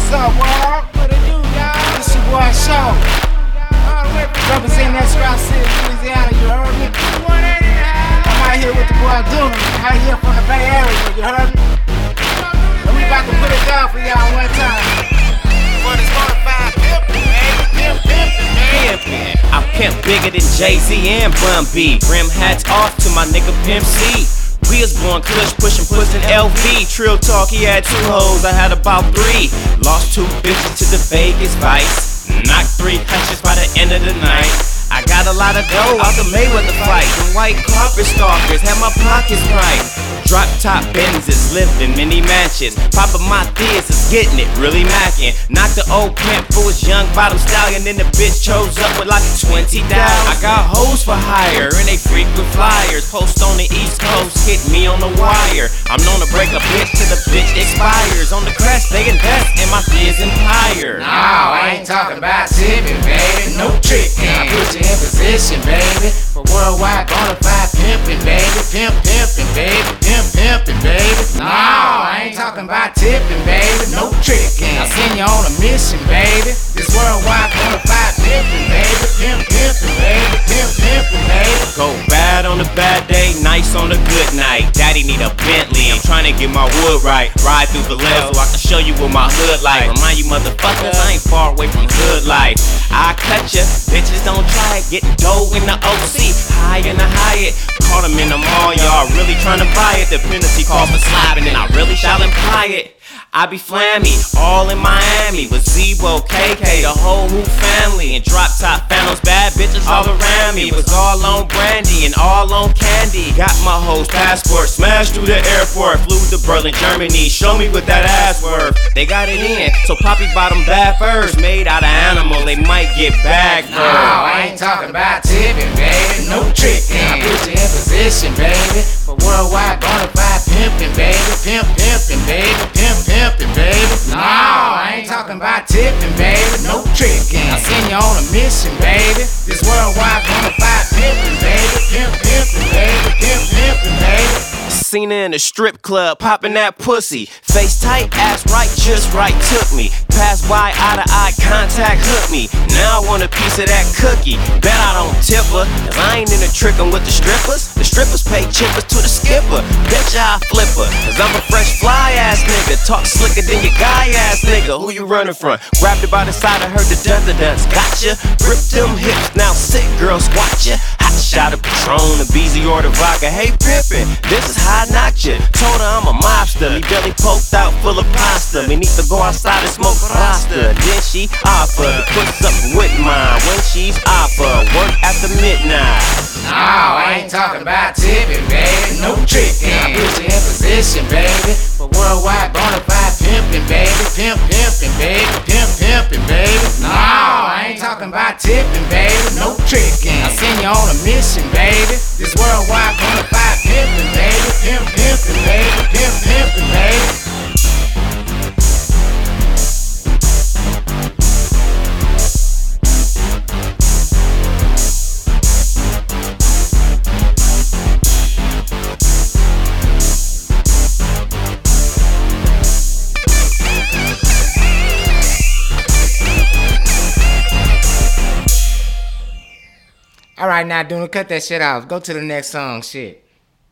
What's up, world? What it do, y'all? It's your boy Shaw. Representing that Strauss City, Louisiana, you heard me? I'm out here with the boy Doom, out here from the Bay Area, you heard me? And we about to put it down for y'all one time. For this modified pimpin', baby. Pimpin', baby. I pimp bigger than Jay-Z and Bun B. Rim hats off to my nigga Pimp C. We was born kush, pushing pussy LV. Trill talk, he had 2 hoes, I had about 3. Lost 2 bitches to the Vegas Vice. Knocked 3 hunches by the end of the night. I got a lot of dough out the Mayweather fight. The white carpet stalkers had my pockets right. Drop top Benzes, lived in many mansions. Papa my theas is getting it, really macking. Knocked the old pimp for his young bottom stallion, then the bitch chose up with like 20 down. I got hoes for hire and they frequent flyers. Post on the East Coast, hit me on the wire. I'm known to break a bitch till the bitch expires. On the crest, they invest in my fizz empire. No, I ain't talking about tipping, baby. No tricking. I put you in position, baby. For worldwide bonafide pimping, baby. Pimping, baby. Pimping, baby. No, I ain't talking about tipping, baby. No tricking. I send you on a mission, baby. This worldwide bonafide pimping, baby. Pimping, baby. Pimping, baby. Go bad on a bad day, nice on a good night. Daddy need a Bentley, I'm trying to get my wood right. Ride through Vallejo so I can show you what my hood like. Remind you motherfuckers, I ain't far away from good life. I cut ya, bitches don't try it. Getting dough in the OC, high in the Hyatt. Caught him in the mall, y'all really trying to buy it. The penalty call for slapping, and I really shall imply it. I be flammy, all in Miami with Zebo, KK, the whole Who family, and drop top phantoms, bad bitches all around me. Was all on brandy and all on candy. Got my hoes passport, smashed through the airport, flew to Berlin, Germany. Show me what that ass worth. They got it in, so Poppy bought them bad furs, made out of animal. They might get bagged. No, I ain't talking about tipping, baby. No tricking. I put you in position, baby. For worldwide bonafide pimping, baby. Pimping, baby. Pimping, baby. No, I ain't talking about tipping, baby. No tricking. I send you on a mission, baby. This worldwide bonafide pimping, baby. Pimping, baby. Pimping, baby. Seen her in a strip club, popping that pussy. Face tight, ass right, just right, took me. Pass by, eye to eye contact, hook me. Now I want a piece of that cookie. Bet I don't tip her, cause I ain't into tricking with the strippers. The strippers pay chippers to the skipper. Betcha I flip her, cause I'm a fresh fly ass nigga. Talk slicker than your guy ass nigga. Who you running from? Grabbed her by the side, I heard the dun-dun-duns. Gotcha, ripped them hips, now sit girl, squat ya. Hot shot of Patron, the BZ or the vodka. Hey pimpin', this is how I knocked ya. Told her I'm a mobster, me belly poked out full of pasta. Me need to go outside and smoke rasta. Then she offered to put something with mine when she's offered work after midnight. No, I ain't talking about tipping, baby. No tricking. I put you in position, baby. For worldwide bonafide pimping, baby. Pimping, baby. Pimping, baby. No, I ain't talking about tipping, baby. No tricking. I send you on a mission, baby. This worldwide bonafide pimping, baby. Pimping, baby. Pimping, baby. Alright, now, Duna, cut that shit off. Go to the next song, shit.